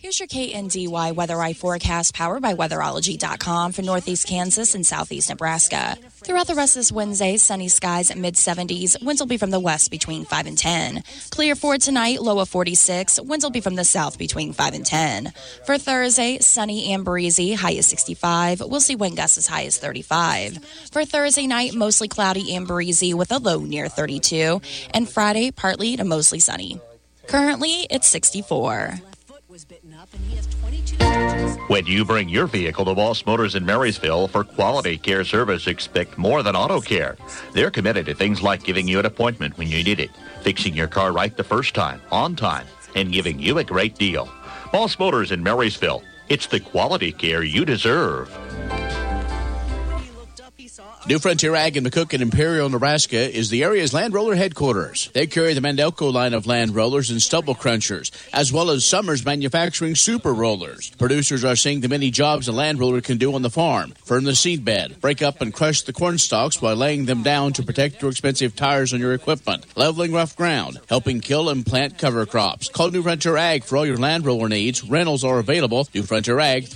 Here's your KNDY Weather Eye forecast powered by weatherology.com for northeast Kansas and southeast Nebraska. Throughout the rest of this Wednesday, sunny skies at mid-70s. Winds will be from the west between 5 and 10. Clear for tonight, low of 46. Winds will be from the south between 5 and 10. For Thursday, sunny and breezy, high is 65. We'll see wind gusts as high as 35. For Thursday night, mostly cloudy and breezy with a low near 32. And Friday, partly to mostly sunny. Currently, it's 64. When you bring your vehicle to Voss Motors in Marysville for quality care service, expect more than auto care. They're committed to things like giving you an appointment when you need it, fixing your car right the first time, on time, and giving you a great deal. Voss Motors in Marysville. It's the quality care you deserve. New Frontier Ag in McCook and Imperial, Nebraska is the area's land roller headquarters. They carry the Mandelco line of land rollers and stubble crunchers, as well as Summers manufacturing super rollers. Producers are seeing the many jobs a land roller can do on the farm. Firm the seed bed, break up and crush the corn stalks while laying them down to protect your expensive tires on your equipment. Leveling rough ground, helping kill and plant cover crops. Call New Frontier Ag for all your land roller needs. Rentals are available. New Frontier Ag,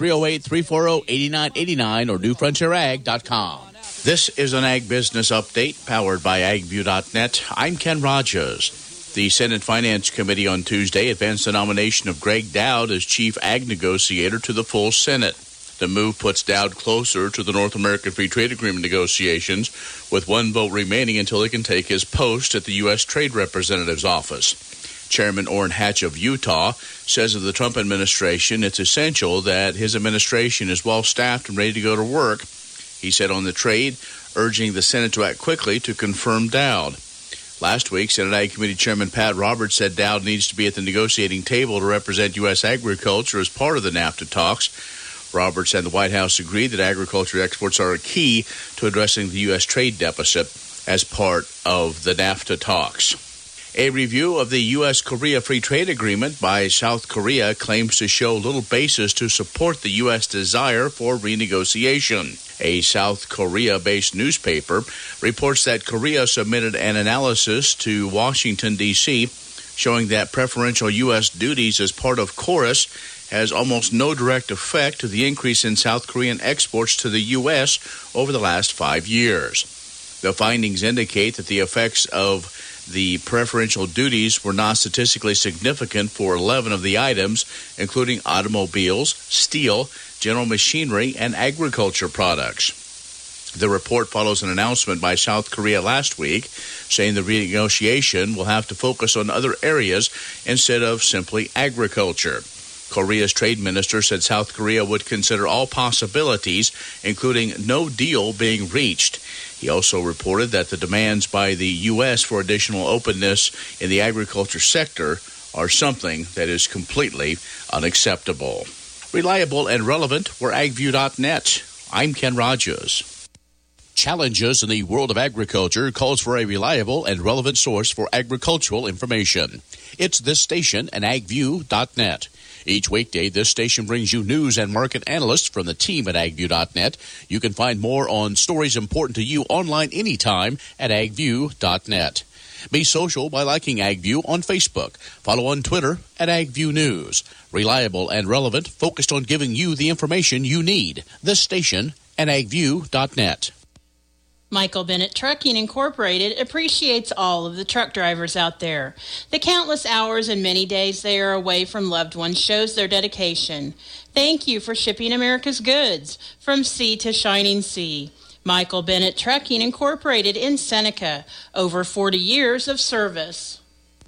308-340-8989 or newfrontierag.com. This is an Ag Business Update powered by agview.net. I'm Ken Rogers. The Senate Finance Committee on Tuesday advanced the nomination of Greg Dowd as Chief Ag Negotiator to the full Senate. The move puts Dowd closer to the North American Free Trade Agreement negotiations, with one vote remaining until he can take his post at the U.S. Trade Representative's office. Chairman Orrin Hatch of Utah says of the Trump administration, it's essential that his administration is well-staffed and ready to go to work. He said on the trade, urging the Senate to act quickly to confirm Dowd. Last week, Senate Ag Committee Chairman Pat Roberts said Dowd needs to be at the negotiating table to represent U.S. agriculture as part of the NAFTA talks. Roberts and the White House agreed that agriculture exports are a key to addressing the U.S. trade deficit as part of the NAFTA talks. A review of the U.S.-Korea Free Trade Agreement by South Korea claims to show little basis to support the U.S. desire for renegotiation. A South Korea-based newspaper reports that Korea submitted an analysis to Washington, D.C., showing that preferential U.S. duties as part of KORUS has almost no direct effect to the increase in South Korean exports to the U.S. over the last 5 years. The findings indicate that the effects of the preferential duties were not statistically significant for 11 of the items, including automobiles, steel, general machinery, and agriculture products. The report follows an announcement by South Korea last week saying the renegotiation will have to focus on other areas instead of simply agriculture. Korea's trade minister said South Korea would consider all possibilities, including no deal being reached. He also reported that the demands by the U.S. for additional openness in the agriculture sector are something that is completely unacceptable. Reliable and relevant, we're agview.net. I'm Ken Rogers. Challenges in the world of agriculture calls for a reliable and relevant source for agricultural information. It's this station and agview.net. Each weekday, this station brings you news and market analysts from the team at agview.net. You can find more on stories important to you online anytime at agview.net. Be social by liking AgView on Facebook. Follow on Twitter at AgView News. Reliable and relevant, focused on giving you the information you need. This station and agview.net. Michael Bennett Trucking Incorporated appreciates all of the truck drivers out there. The countless hours and many days they are away from loved ones shows their dedication. Thank you for shipping America's goods from sea to shining sea. Michael Bennett Trucking Incorporated in Seneca. Over 40 years of service.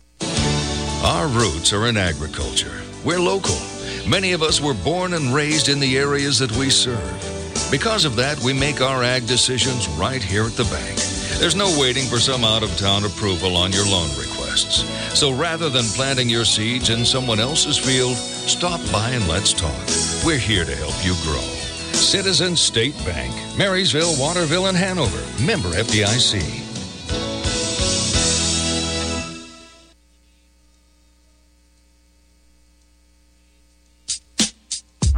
Our roots are in agriculture. We're local. Many of us were born and raised in the areas that we serve. Because of that, we make our ag decisions right here at the bank. There's no waiting for some out-of-town approval on your loan requests. So rather than planting your seeds in someone else's field, stop by and let's talk. We're here to help you grow. Citizens State Bank, Marysville, Waterville, and Hanover. Member FDIC.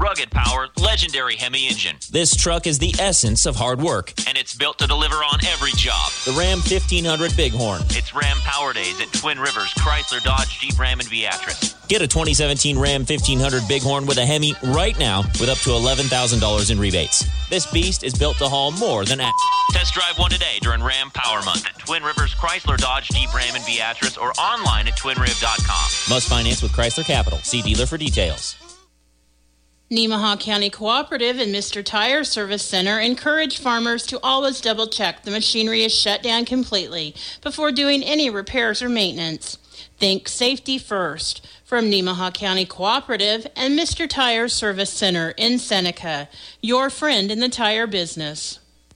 rugged power, legendary Hemi engine. This truck is the essence of hard work. And it's built to deliver on every job. The Ram 1500 Bighorn. It's Ram Power Days at Twin Rivers, Chrysler, Dodge, Jeep, Ram, and Beatrice. Get a 2017 Ram 1500 Bighorn with a Hemi right now with up to $11,000 in rebates. This beast is built to haul more than Test drive one today during Ram Power Month at Twin Rivers, Chrysler, Dodge, Jeep, Ram, and Beatrice, or online at twinriv.com. Must finance with Chrysler Capital. See dealer for details. Nemaha County Cooperative and Mr. Tire Service Center encourage farmers to always double-check the machinery is shut down completely before doing any repairs or maintenance. Think safety first. From Nemaha County Cooperative and Mr. Tire Service Center in Seneca, your friend in the tire business.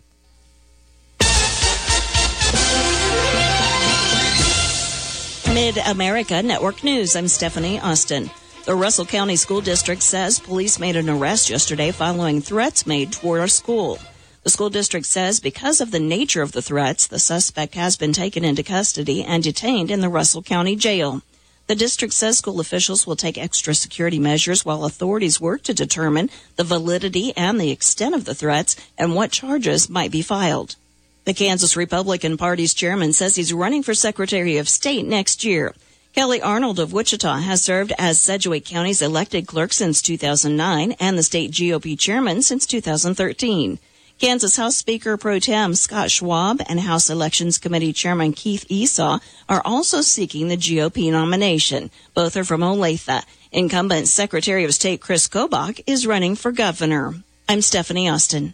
Mid-America Network News, I'm Stephanie Austin. The Russell County School District says police made an arrest yesterday following threats made toward a school. The school district says because of the nature of the threats, the suspect has been taken into custody and detained in the Russell County Jail. The district says school officials will take extra security measures while authorities work to determine the validity and the extent of the threats and what charges might be filed. The Kansas Republican Party's chairman says he's running for Secretary of State next year. Kelly Arnold of Wichita has served as Sedgwick County's elected clerk since 2009 and the state GOP chairman since 2013. Kansas House Speaker Pro Tem Scott Schwab and House Elections Committee Chairman Keith Esau are also seeking the GOP nomination. Both are from Olathe. Incumbent Secretary of State Chris Kobach is running for governor. I'm Stephanie Austin.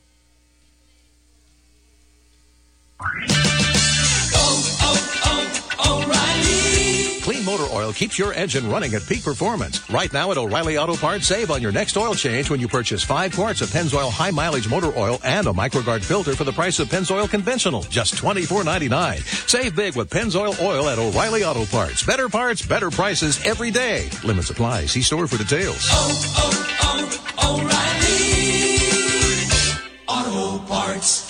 Clean motor oil keeps your engine running at peak performance. Right now at O'Reilly Auto Parts, save on your next oil change when you purchase 5 quarts of Pennzoil high mileage motor oil and a MicroGuard filter for the price of Pennzoil conventional, just $24.99. Save big with Pennzoil oil at O'Reilly Auto Parts. Better parts, better prices every day. Limits apply. See store for details. O'Reilly Auto Parts.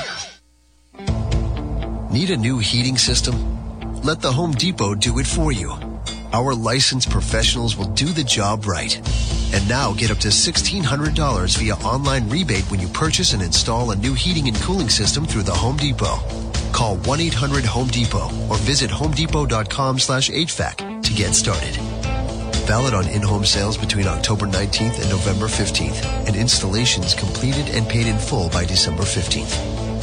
Need a new heating system? Let the Home Depot do it for you. Our licensed professionals will do the job right. And now get up to $1,600 via online rebate when you purchase and install a new heating and cooling system through the Home Depot. Call 1-800-HOME-DEPOT or visit homedepot.com/HVAC to get started. Valid on in-home sales between October 19th and November 15th, and installations completed and paid in full by December 15th.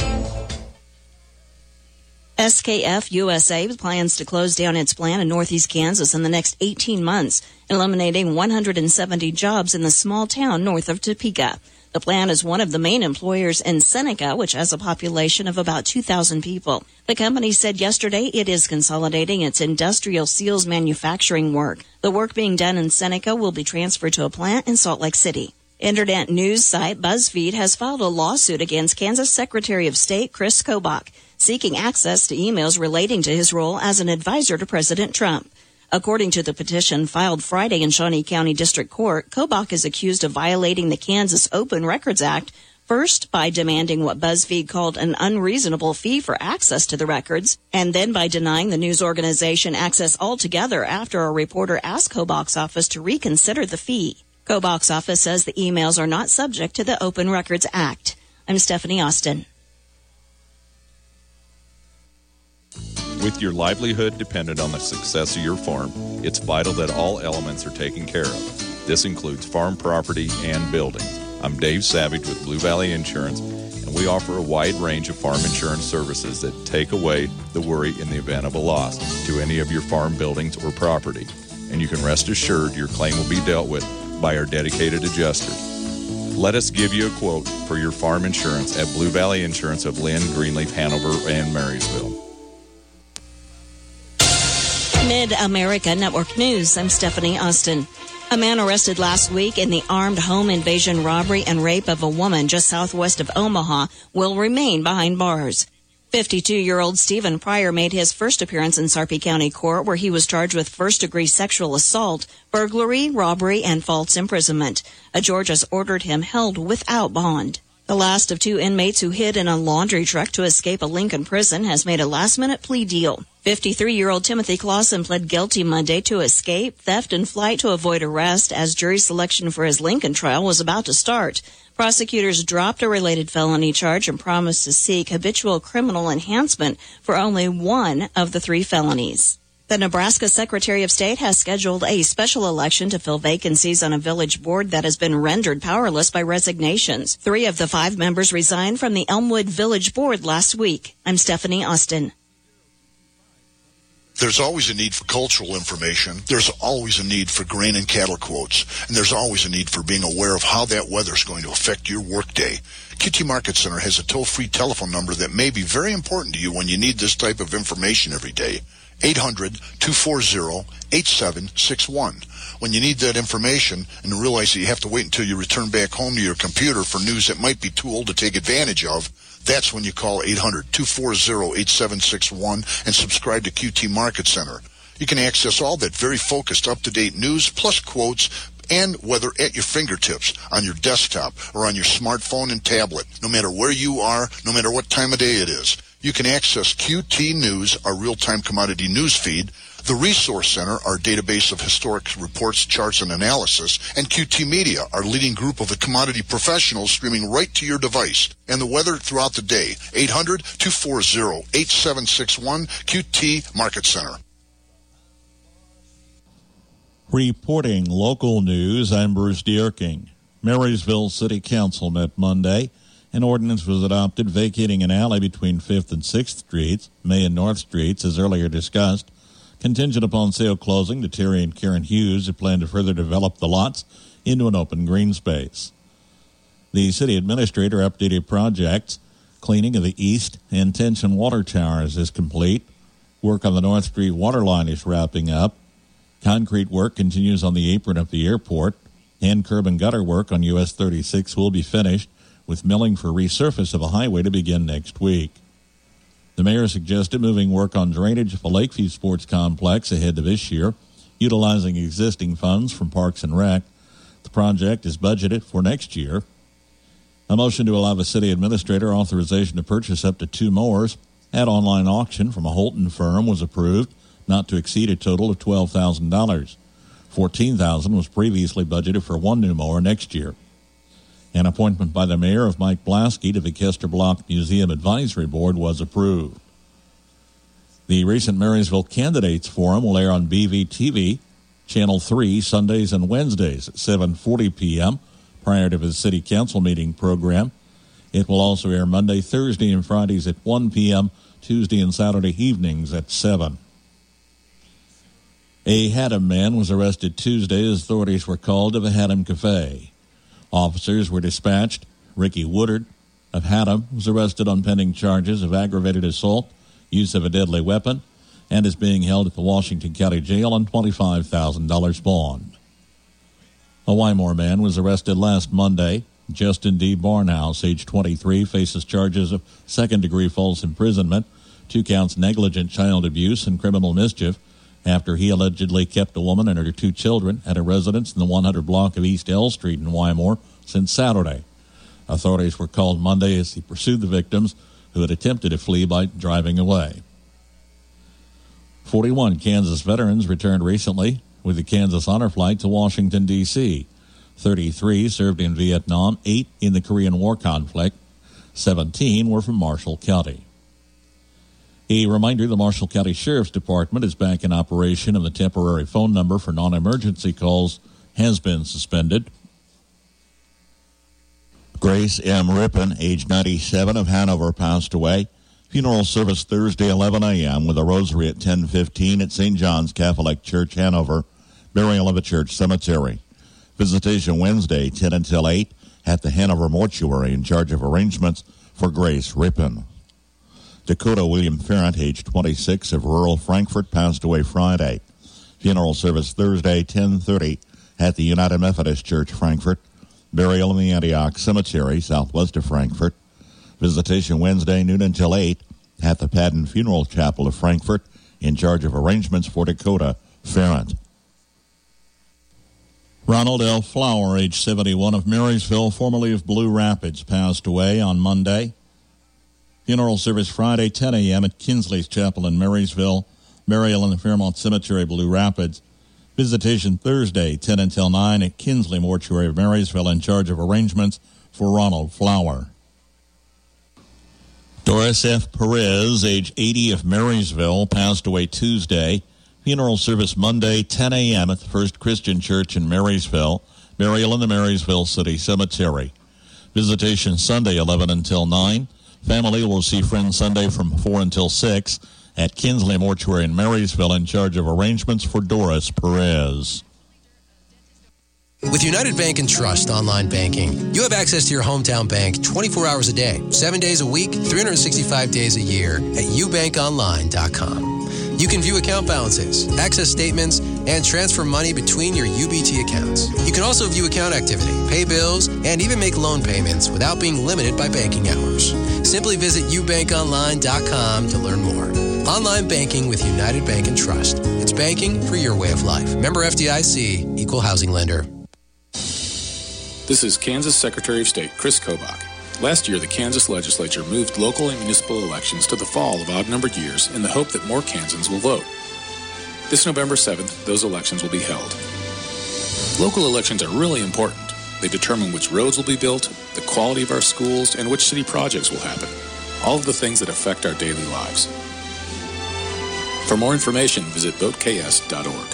SKF USA plans to close down its plant in northeast Kansas in the next 18 months, eliminating 170 jobs in the small town north of Topeka. The plant is one of the main employers in Seneca, which has a population of about 2,000 people. The company said yesterday it is consolidating its industrial seals manufacturing work. The work being done in Seneca will be transferred to a plant in Salt Lake City. Internet news site BuzzFeed has filed a lawsuit against Kansas Secretary of State Chris Kobach, seeking access to emails relating to his role as an advisor to President Trump. According to the petition filed Friday in Shawnee County District Court, Kobach is accused of violating the Kansas Open Records Act, first by demanding what BuzzFeed called an unreasonable fee for access to the records, and then by denying the news organization access altogether after a reporter asked Kobach's office to reconsider the fee. Kobach's office says the emails are not subject to the Open Records Act. I'm Stephanie Austin. With your livelihood dependent on the success of your farm, it's vital that all elements are taken care of. This includes farm property and buildings. I'm Dave Savage with Blue Valley Insurance, and we offer a wide range of farm insurance services that take away the worry in the event of a loss to any of your farm buildings or property. And you can rest assured your claim will be dealt with by our dedicated adjusters. Let us give you a quote for your farm insurance at Blue Valley Insurance of Lynn, Greenleaf, Hanover, and Marysville. Mid-America Network News, I'm Stephanie Austin. A man arrested last week in the armed home invasion, robbery, and rape of a woman just southwest of Omaha will remain behind bars. 52-year-old Stephen Pryor made his first appearance in Sarpy County Court, where he was charged with first-degree sexual assault, burglary, robbery, and false imprisonment. A judge has ordered him held without bond. The last of 2 inmates who hid in a laundry truck to escape a Lincoln prison has made a last-minute plea deal. 53-year-old Timothy Clausen pled guilty Monday to escape, theft, and flight to avoid arrest as jury selection for his Lincoln trial was about to start. Prosecutors dropped a related felony charge and promised to seek habitual criminal enhancement for only one of the 3 felonies. The Nebraska Secretary of State has scheduled a special election to fill vacancies on a village board that has been rendered powerless by resignations. 3 of the 5 members resigned from the Elmwood Village Board last week. I'm Stephanie Austin. There's always a need for cultural information. There's always a need for grain and cattle quotes. And there's always a need for being aware of how that weather is going to affect your workday. QT Market Center has a toll-free telephone number that may be very important to you when you need this type of information every day. 800-240-8761. When you need that information and realize that you have to wait until you return back home to your computer for news that might be too old to take advantage of, that's when you call 800-240-8761 and subscribe to QT Market Center. You can access all that very focused, up-to-date news, plus quotes, and weather at your fingertips, on your desktop, or on your smartphone and tablet, no matter where you are, no matter what time of day it is. You can access QT News, our real-time commodity news feed, the Resource Center, our database of historic reports, charts, and analysis, and QT Media, our leading group of the commodity professionals streaming right to your device, and the weather throughout the day. 800-240-8761, QT Market Center. Reporting local news, I'm Bruce Dierking. Marysville City Council met Monday. An ordinance was adopted vacating an alley between 5th and 6th Streets, May and North Streets, as earlier discussed. Contingent upon sale closing, Terry and Karen Hughes have planned to further develop the lots into an open green space. The city administrator updated projects. Cleaning of the east and tension water towers is complete. Work on the North Street water line is wrapping up. Concrete work continues on the apron of the airport. And curb and gutter work on US 36 will be finished, with milling for resurface of a highway to begin next week. The mayor suggested moving work on drainage of the Lakeview Sports Complex ahead of this year, utilizing existing funds from Parks and Rec. The project is budgeted for next year. A motion to allow the city administrator authorization to purchase up to 2 mowers at online auction from a Holton firm was approved, not to exceed a total of $12,000. $14,000 was previously budgeted for 1 new mower next year. An appointment by the mayor of Mike Blasky to the Kester Block Museum Advisory Board was approved. The recent Marysville Candidates Forum will air on BVTV, Channel 3, Sundays and Wednesdays at 7:40 p.m. prior to the City Council meeting program. It will also air Monday, Thursday, and Fridays at 1 p.m., Tuesday and Saturday evenings at 7. A Haddam man was arrested Tuesday as authorities were called to the Haddam Cafe. Officers were dispatched. Ricky Woodard of Haddam was arrested on pending charges of aggravated assault, use of a deadly weapon, and is being held at the Washington County Jail on $25,000 bond. A Wymore man was arrested last Monday. Justin D. Barnhouse, age 23, faces charges of second-degree false imprisonment, 2 counts negligent child abuse, and criminal mischief after he allegedly kept a woman and her 2 children at a residence in the 100 block of East L Street in Wymore since Saturday. Authorities were called Monday as he pursued the victims who had attempted to flee by driving away. 41 Kansas veterans returned recently with the Kansas Honor Flight to Washington, D.C. 33 served in Vietnam, 8 in the Korean War conflict, 17 were from Marshall County. A reminder, the Marshall County Sheriff's Department is back in operation and the temporary phone number for non-emergency calls has been suspended. Grace M. Rippon, age 97, of Hanover, passed away. Funeral service Thursday, 11 a.m. with a rosary at 10:15 at St. John's Catholic Church, Hanover. Burial of a church cemetery. Visitation Wednesday, 10 until 8 at the Hanover Mortuary in charge of arrangements for Grace Rippon. Dakota William Ferrant, age 26, of rural Frankfort, passed away Friday. Funeral service Thursday, 10:30 at the United Methodist Church, Frankfort. Burial in the Antioch Cemetery, southwest of Frankfort. Visitation Wednesday, noon until 8 at the Padden Funeral Chapel of Frankfort, in charge of arrangements for Dakota Ferrant. Ronald L. Flower, age 71, of Marysville, formerly of Blue Rapids, passed away on Monday. Funeral service Friday, 10 a.m. at Kinsley's Chapel in Marysville, Mary Ellen Fairmont Cemetery, Blue Rapids. Visitation Thursday, 10 until 9 at Kinsley Mortuary of Marysville, in charge of arrangements for Ronald Flower. Doris F. Perez, age 80, of Marysville, passed away Tuesday. Funeral service Monday, 10 a.m. at the First Christian Church in Marysville, Burial in the Marysville City Cemetery. Visitation Sunday, 11 until 9. Family will see friends Sunday from 4 until 6 at Kinsley Mortuary in Marysville, in charge of arrangements for Doris Perez. With United Bank and Trust online banking, you have access to your hometown bank 24 hours a day, 7 days a week, 365 days a year at ubankonline.com. You can view account balances, access statements, and transfer money between your UBT accounts. You can also view account activity, pay bills, and even make loan payments without being limited by banking hours. Simply visit ubankonline.com to learn more. Online banking with United Bank and Trust. It's banking for your way of life. Member FDIC, Equal Housing Lender. This is Kansas Secretary of State Chris Kobach. Last year, the Kansas legislature moved local and municipal elections to the fall of odd-numbered years in the hope that more Kansans will vote. This November 7th, those elections will be held. Local elections are really important. They determine which roads will be built, the quality of our schools, and which city projects will happen. All of the things that affect our daily lives. For more information, visit voteks.org.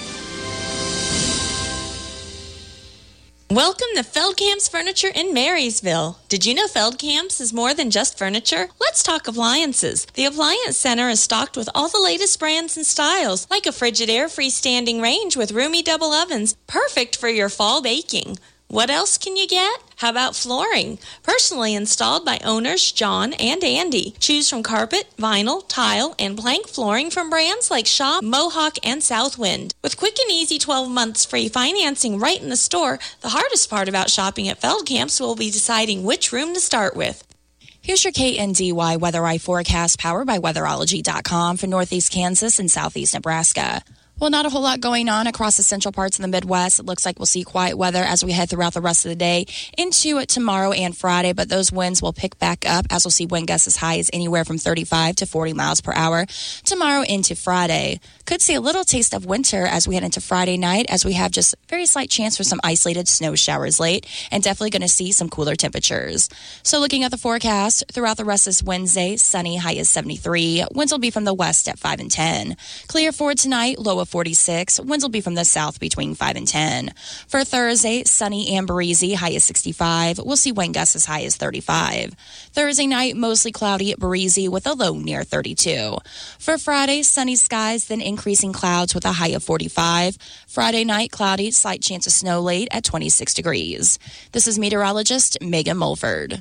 Welcome to Feldkamp's Furniture in Marysville. Did you know Feldkamp's is more than just furniture? Let's talk appliances. The Appliance Center is stocked with all the latest brands and styles, like a Frigidaire freestanding range with roomy double ovens, perfect for your fall baking. What else can you get? How about flooring? Personally installed by owners John and Andy. Choose from carpet, vinyl, tile, and plank flooring from brands like Shaw, Mohawk, and Southwind. With quick and easy 12 months free financing right in the store, the hardest part about shopping at Feldkamp's will be deciding which room to start with. Here's your KNDY Weather Eye forecast, powered by Weatherology.com for Northeast Kansas and Southeast Nebraska. Well, not a whole lot going on across the central parts of the Midwest. It looks like we'll see quiet weather as we head throughout the rest of the day into tomorrow and Friday, but those winds will pick back up as we'll see wind gusts as high as anywhere from 35 to 40 miles per hour tomorrow into Friday. Could see a little taste of winter as we head into Friday night, as we have just very slight chance for some isolated snow showers late, and definitely going to see some cooler temperatures. So looking at the forecast, throughout the rest of this Wednesday, sunny, high is 73. Winds will be from the west at 5 and 10. Clear for tonight, low of 46. Winds will be from the south between 5 and 10. For Thursday, sunny and breezy, high is 65. We'll see wind gusts as high as 35. Thursday night, mostly cloudy, breezy with a low near 32. For Friday, sunny skies, then increasing clouds with a high of 45. Friday night, cloudy, slight chance of snow late at 26 degrees. This is meteorologist Megan Mulford.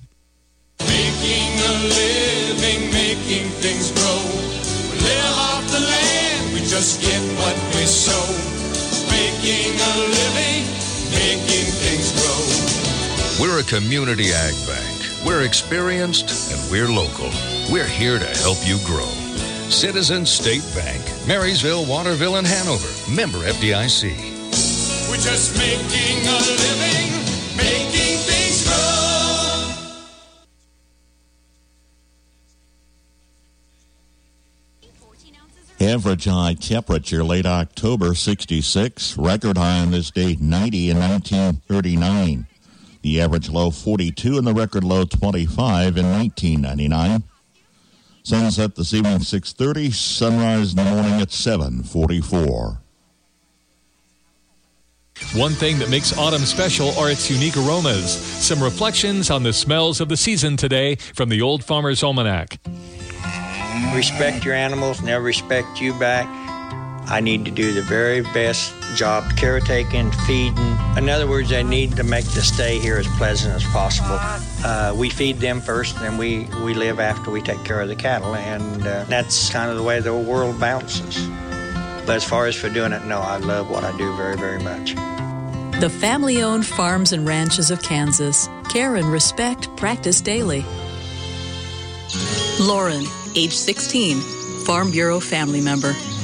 Making a living, making things grow. We live off the land, we just get what we sow. Making a living, making things grow. We're a community ag bank. We're experienced and we're local. We're here to help you grow. Citizens State Bank, Marysville, Waterville, and Hanover. Member FDIC. We're just making a living, making things grow. Average high temperature late October 66. Record high on this date 90 in 1939. The average low 42 and the record low 25 in 1999. Sunset this evening 6:30. Sunrise in the morning at 7:44. One thing that makes autumn special are its unique aromas. Some reflections on the smells of the season today from the Old Farmer's Almanac. Respect your animals, and they'll respect you back. I need to do the very best job caretaking, feeding. In other words, I need to make the stay here as pleasant as possible. We feed them first, and then we live after we take care of the cattle, and that's kind of the way the world bounces. But as far as for doing it, no, I love what I do very, very much. The family-owned farms and ranches of Kansas. Care and respect practiced daily. Lauren, age 16, Farm Bureau family member.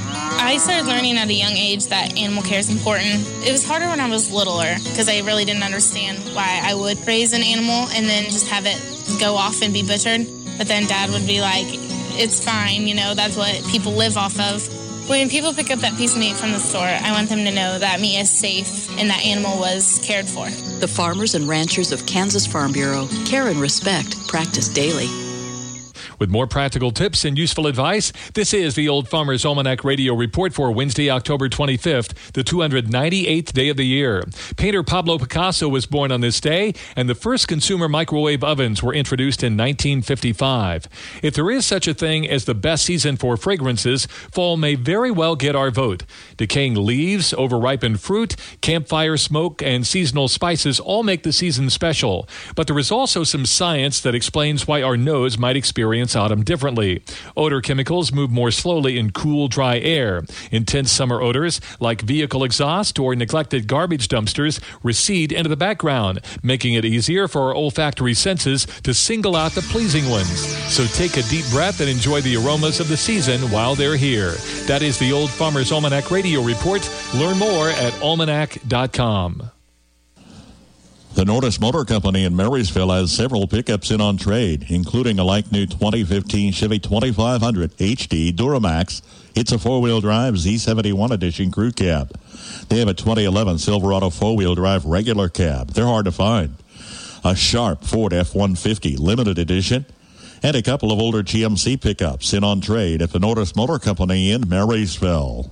I started learning at a young age that animal care is important. It was harder when I was littler because I really didn't understand why I would raise an animal and then just have it go off and be butchered. But then Dad would be like, it's fine, that's what people live off of. When people pick up that piece of meat from the store, I want them to know that meat is safe and that animal was cared for. The farmers and ranchers of Kansas Farm Bureau care and respect practiced daily. With more practical tips and useful advice, this is the Old Farmer's Almanac Radio Report for Wednesday, October 25th, the 298th day of the year. Painter Pablo Picasso was born on this day, and the first consumer microwave ovens were introduced in 1955. If there is such a thing as the best season for fragrances, fall may very well get our vote. Decaying leaves, overripened fruit, campfire smoke, and seasonal spices all make the season special. But there is also some science that explains why our nose might experience autumn differently. Odor chemicals move more slowly in cool, dry air. Intense summer odors, like vehicle exhaust or neglected garbage dumpsters, recede into the background, making it easier for our olfactory senses to single out the pleasing ones. So take a deep breath and enjoy the aromas of the season while they're here. That is the Old Farmer's Almanac Radio Report. Learn more at almanac.com. The Nordis Motor Company in Marysville has several pickups in on trade, including a like-new 2015 Chevy 2500 HD Duramax. It's a four-wheel drive Z71 edition crew cab. They have a 2011 Silverado four-wheel drive regular cab. They're hard to find. A sharp Ford F-150 limited edition, and a couple of older GMC pickups in on trade at the Nordis Motor Company in Marysville.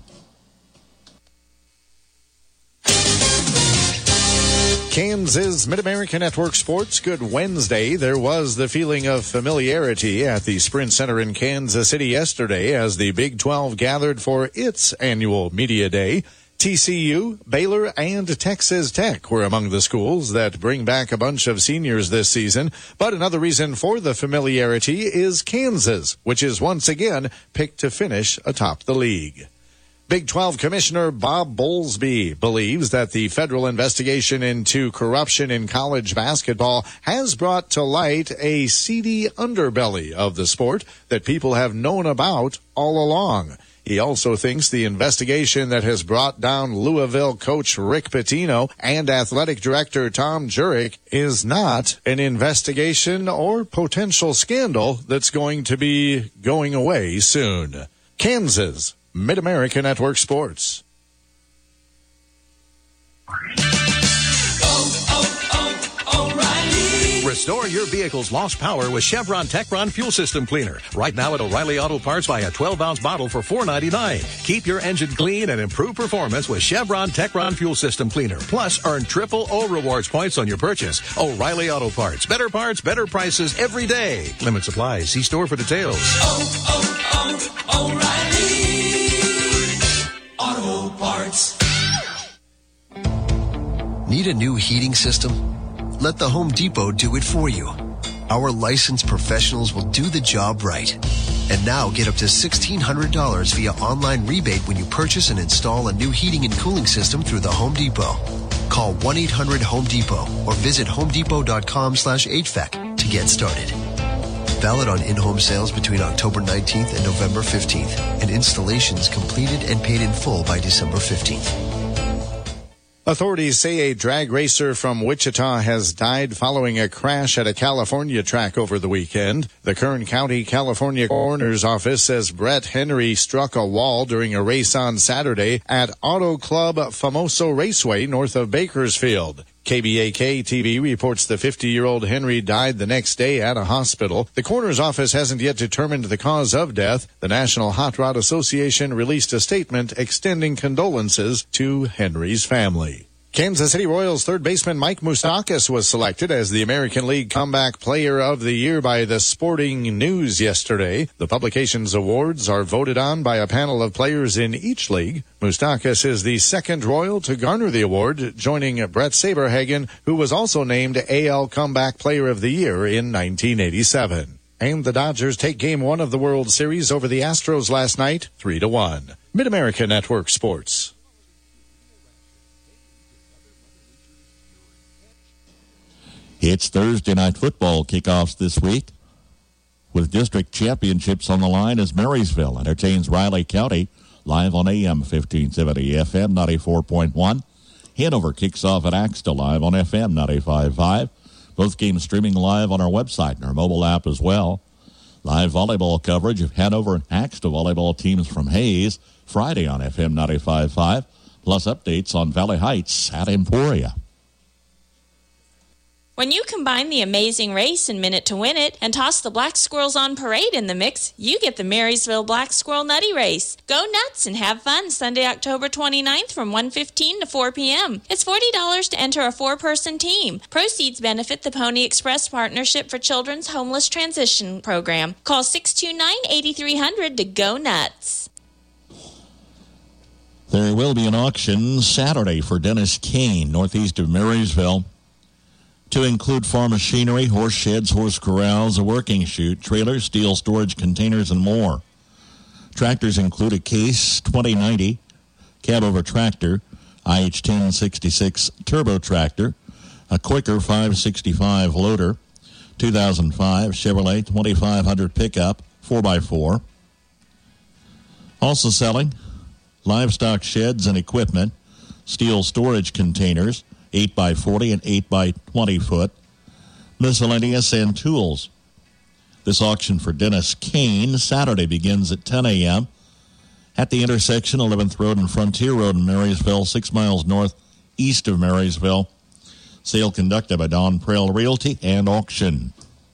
Kansas Mid-America Network Sports, good Wednesday. There was the feeling of familiarity at the Sprint Center in Kansas City yesterday as the Big 12 gathered for its annual Media Day. TCU, Baylor, and Texas Tech were among the schools that bring back a bunch of seniors this season. But another reason for the familiarity is Kansas, which is once again picked to finish atop the league. Big 12 Commissioner Bob Bowlesby believes that the federal investigation into corruption in college basketball has brought to light a seedy underbelly of the sport that people have known about all along. He also thinks the investigation that has brought down Louisville coach Rick Pitino and athletic director Tom Jurek is not an investigation or potential scandal that's going to be going away soon. Kansas Mid-America Network Sports. Restore your vehicle's lost power with Chevron Techron Fuel System Cleaner. Right now at O'Reilly Auto Parts, buy a 12-ounce bottle for $4.99. Keep your engine clean and improve performance with Chevron Techron Fuel System Cleaner. Plus, earn triple O rewards points on your purchase. O'Reilly Auto Parts. Better parts, better prices every day. Limit supply. See store for details. O'Reilly Auto Parts. Need a new heating system? Let the Home Depot do it for you. Our licensed professionals will do the job right. And now get up to $1,600 via online rebate when you purchase and install a new heating and cooling system through the Home Depot. Call 1-800-HOME-DEPOT or visit homedepot.com/HVAC to get started. Valid on in-home sales between October 19th and November 15th, and installations completed and paid in full by December 15th. Authorities say a drag racer from Wichita has died following a crash at a California track over the weekend. The Kern County, California Coroner's Office says Brett Henry struck a wall during a race on Saturday at Auto Club Famoso Raceway north of Bakersfield. KBAK-TV reports the 50-year-old Henry died the next day at a hospital. The coroner's office hasn't yet determined the cause of death. The National Hot Rod Association released a statement extending condolences to Henry's family. Kansas City Royals third baseman Mike Moustakas was selected as the American League Comeback Player of the Year by the Sporting News yesterday. The publication's awards are voted on by a panel of players in each league. Moustakas is the second Royal to garner the award, joining Brett Saberhagen, who was also named AL Comeback Player of the Year in 1987. And the Dodgers take Game 1 of the World Series over the Astros last night, 3-1. Mid-America Network Sports. It's Thursday night football kickoffs this week. With district championships on the line as Marysville entertains Riley County live on AM 1570, FM 94.1. Hanover kicks off at Axtell live on FM 95.5. Both games streaming live on our website and our mobile app as well. Live volleyball coverage of Hanover and Axtell volleyball teams from Hayes Friday on FM 95.5, plus updates on Valley Heights at Emporia. When you combine the Amazing Race and Minute to Win It and toss the Black Squirrels on Parade in the mix, you get the Marysville Black Squirrel Nutty Race. Go nuts and have fun Sunday, October 29th from 1:15 to 4 p.m. It's $40 to enter a 4-person team. Proceeds benefit the Pony Express Partnership for Children's Homeless Transition Program. Call 629-8300 to go nuts. There will be an auction Saturday for Dennis Kane, northeast of Marysville, to include farm machinery, horse sheds, horse corrals, a working chute, trailers, steel storage containers, and more. Tractors include a Case 2090 cab-over tractor, IH1066 turbo tractor, a Quaker 565 loader, 2005 Chevrolet 2500 pickup 4x4. Also selling livestock sheds and equipment, steel storage containers, 8x40 and 8x20 foot, miscellaneous and tools. This auction for Dennis Kane Saturday begins at 10 a.m. at the intersection 11th Road and Frontier Road in Marysville, 6 miles northeast of Marysville. Sale conducted by Don Prell Realty and Auction.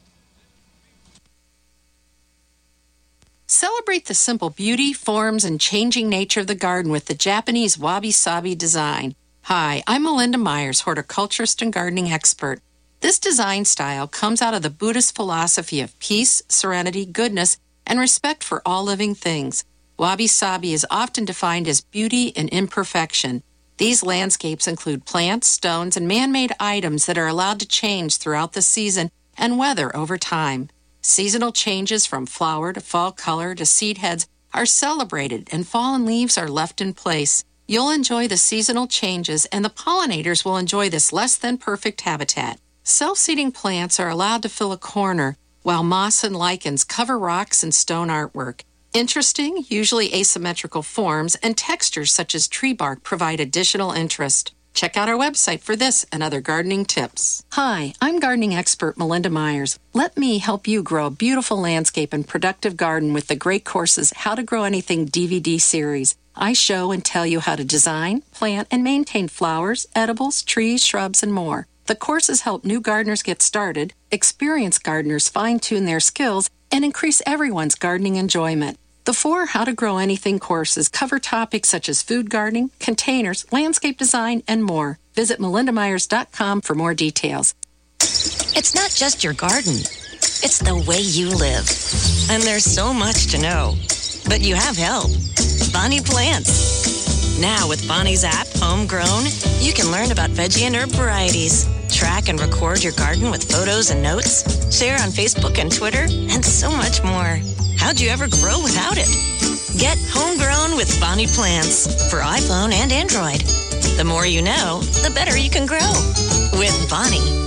Celebrate the simple beauty, forms, and changing nature of the garden with the Japanese wabi-sabi design. Hi, I'm Melinda Myers, horticulturist and gardening expert. This design style comes out of the Buddhist philosophy of peace, serenity, goodness, and respect for all living things. Wabi-sabi is often defined as beauty and imperfection. These landscapes include plants, stones, and man-made items that are allowed to change throughout the season and weather over time. Seasonal changes from flower to fall color to seed heads are celebrated, and fallen leaves are left in place. You'll enjoy the seasonal changes, and the pollinators will enjoy this less-than-perfect habitat. Self-seeding plants are allowed to fill a corner, while moss and lichens cover rocks and stone artwork. Interesting, usually asymmetrical forms and textures such as tree bark provide additional interest. Check out our website for this and other gardening tips. Hi, I'm gardening expert Melinda Myers. Let me help you grow a beautiful landscape and productive garden with the great courses How to Grow Anything DVD series. I show and tell you how to design, plant, and maintain flowers, edibles, trees, shrubs, and more. The courses help new gardeners get started, experienced gardeners fine-tune their skills, and increase everyone's gardening enjoyment. The 4 How to Grow Anything courses cover topics such as food gardening, containers, landscape design, and more. Visit melindamyers.com for more details. It's not just your garden. It's the way you live. And there's so much to know. But you have help. Bonnie Plants. Now with Bonnie's app, Homegrown, you can learn about veggie and herb varieties, track and record your garden with photos and notes, share on Facebook and Twitter, and so much more. How'd you ever grow without it? Get Homegrown with Bonnie Plants for iPhone and Android. The more you know, the better you can grow. With Bonnie.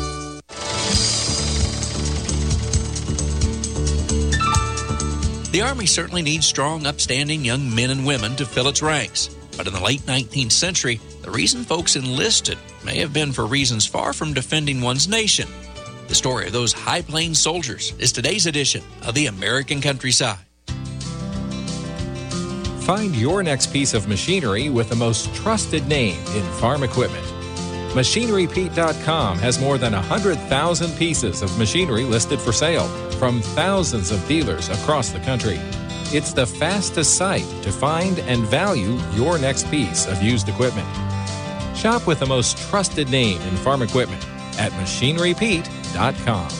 The Army certainly needs strong, upstanding young men and women to fill its ranks. But in the late 19th century, the reason folks enlisted may have been for reasons far from defending one's nation. The story of those High Plains soldiers is today's edition of the American Countryside. Find your next piece of machinery with the most trusted name in farm equipment. MachineryPete.com has more than 100,000 pieces of machinery listed for sale from thousands of dealers across the country. It's the fastest site to find and value your next piece of used equipment. Shop with the most trusted name in farm equipment at MachineryPete.com.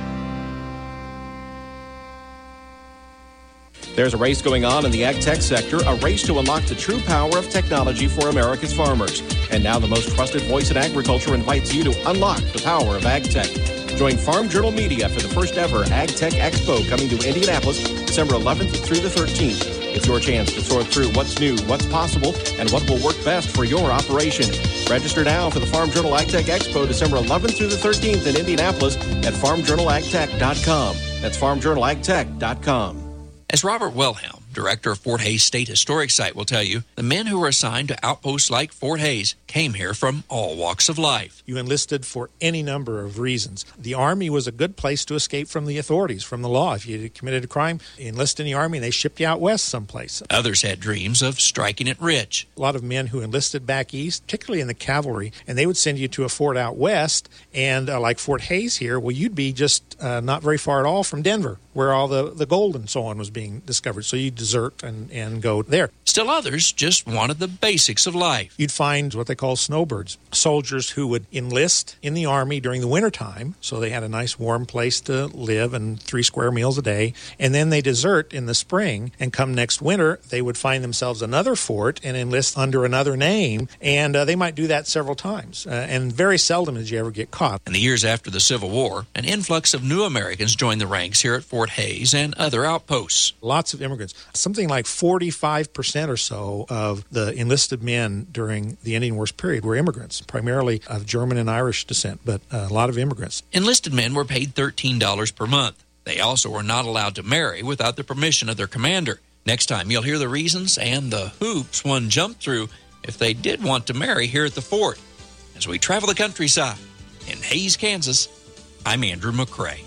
There's a race going on in the ag tech sector, a race to unlock the true power of technology for America's farmers. And now the most trusted voice in agriculture invites you to unlock the power of ag tech. Join Farm Journal Media for the first ever Ag Tech Expo coming to Indianapolis, December 11th through the 13th. It's your chance to sort through what's new, what's possible, and what will work best for your operation. Register now for the Farm Journal Ag Tech Expo, December 11th through the 13th in Indianapolis at farmjournalagtech.com. That's farmjournalagtech.com. As Robert Wilhelm, director of Fort Hays State Historic Site, will tell you the men who were assigned to outposts like Fort Hays came here from all walks of life. You enlisted for any number of reasons. The Army was a good place to escape from the authorities, from the law. If you had committed a crime, you enlist in the Army and they shipped you out west someplace. Others had dreams of striking it rich. A lot of men who enlisted back east, particularly in the cavalry, and they would send you to a fort out west, and like Fort Hays here, well, you'd be just not very far at all from Denver, where all the gold and so on was being discovered. So you desert and go there. Still others just wanted the basics of life. You'd find what they call snowbirds, soldiers who would enlist in the Army during the wintertime, so they had a nice warm place to live and 3 square meals a day, and then they desert in the spring, and come next winter, they would find themselves another fort and enlist under another name, and they might do that several times, and very seldom did you ever get caught. In the years after the Civil War, an influx of new Americans joined the ranks here at Fort Hays and other outposts. Lots of immigrants. Something like 45% or so of the enlisted men during the Indian Wars period were immigrants, primarily of German and Irish descent, but a lot of immigrants. Enlisted men were paid $13 per month. They also were not allowed to marry without the permission of their commander. Next time, you'll hear the reasons and the hoops one jumped through if they did want to marry here at the fort. As we travel the countryside in Hays, Kansas, I'm Andrew McCrae.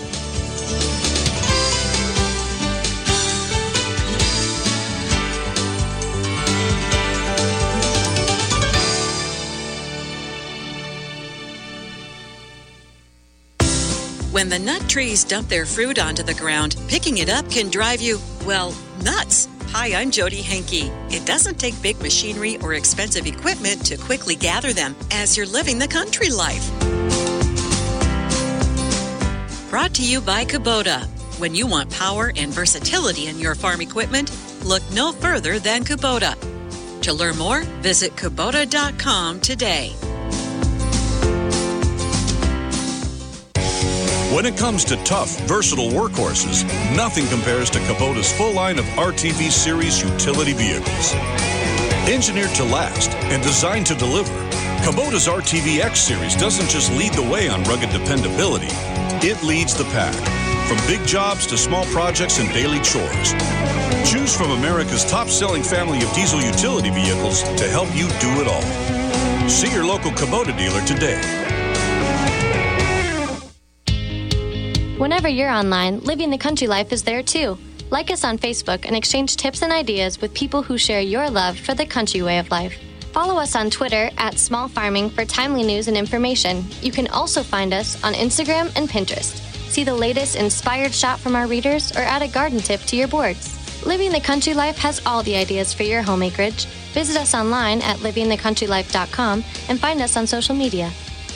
When the nut trees dump their fruit onto the ground, picking it up can drive you, well, nuts. Hi, I'm Jody Henke. It doesn't take big machinery or expensive equipment to quickly gather them as you're living the country life. Brought to you by Kubota. When you want power and versatility in your farm equipment, look no further than Kubota. To learn more, visit Kubota.com today. When it comes to tough, versatile workhorses, nothing compares to Kubota's full line of RTV Series utility vehicles. Engineered to last and designed to deliver, Kubota's RTV X Series doesn't just lead the way on rugged dependability, it leads the pack. From big jobs to small projects and daily chores. Choose from America's top-selling family of diesel utility vehicles to help you do it all. See your local Kubota dealer today. Whenever you're online, Living the Country Life is there too. Like us on Facebook and exchange tips and ideas with people who share your love for the country way of life. Follow us on Twitter at Small Farming for timely news and information. You can also find us on Instagram and Pinterest. See the latest inspired shot from our readers or add a garden tip to your boards. Living the Country Life has all the ideas for your home acreage. Visit us online at livingthecountrylife.com and find us on social media.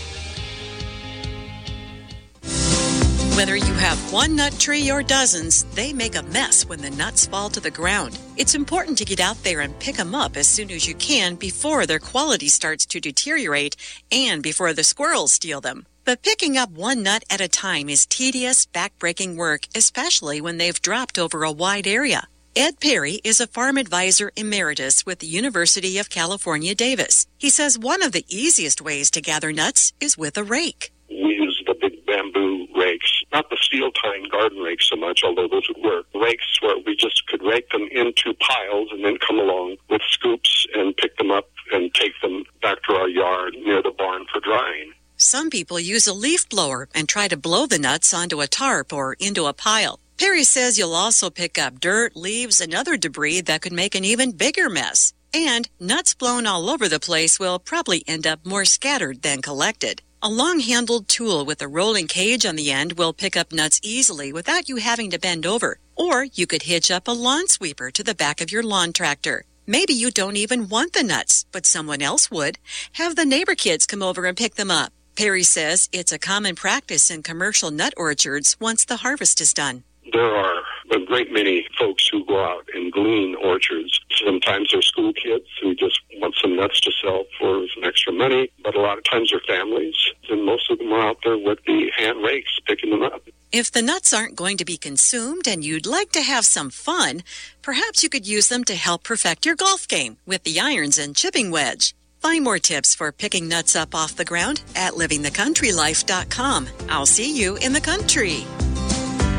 Whether you have one nut tree or dozens, they make a mess when the nuts fall to the ground. It's important to get out there and pick them up as soon as you can before their quality starts to deteriorate and before the squirrels steal them. But picking up one nut at a time is tedious, back-breaking work, especially when they've dropped over a wide area. Ed Perry is a farm advisor emeritus with the University of California, Davis. He says one of the easiest ways to gather nuts is with a rake. We use the big bamboo rakes, not the steel-tying garden rakes so much, although those would work. Rakes where we just could rake them into piles and then come along with scoops and pick them up and take them back to our yard near the barn for drying. Some people use a leaf blower and try to blow the nuts onto a tarp or into a pile. Perry says you'll also pick up dirt, leaves, and other debris that could make an even bigger mess. And nuts blown all over the place will probably end up more scattered than collected. A long-handled tool with a rolling cage on the end will pick up nuts easily without you having to bend over. Or you could hitch up a lawn sweeper to the back of your lawn tractor. Maybe you don't even want the nuts, but someone else would. Have the neighbor kids come over and pick them up. Perry says it's a common practice in commercial nut orchards once the harvest is done. There are a great many folks who go out and glean orchards. Sometimes they're school kids who just want some nuts to sell for some extra money, but a lot of times they're families, and most of them are out there with the hand rakes picking them up. If the nuts aren't going to be consumed and you'd like to have some fun, perhaps you could use them to help perfect your golf game with the irons and chipping wedge. Find more tips for picking nuts up off the ground at livingthecountrylife.com. I'll see you in the country.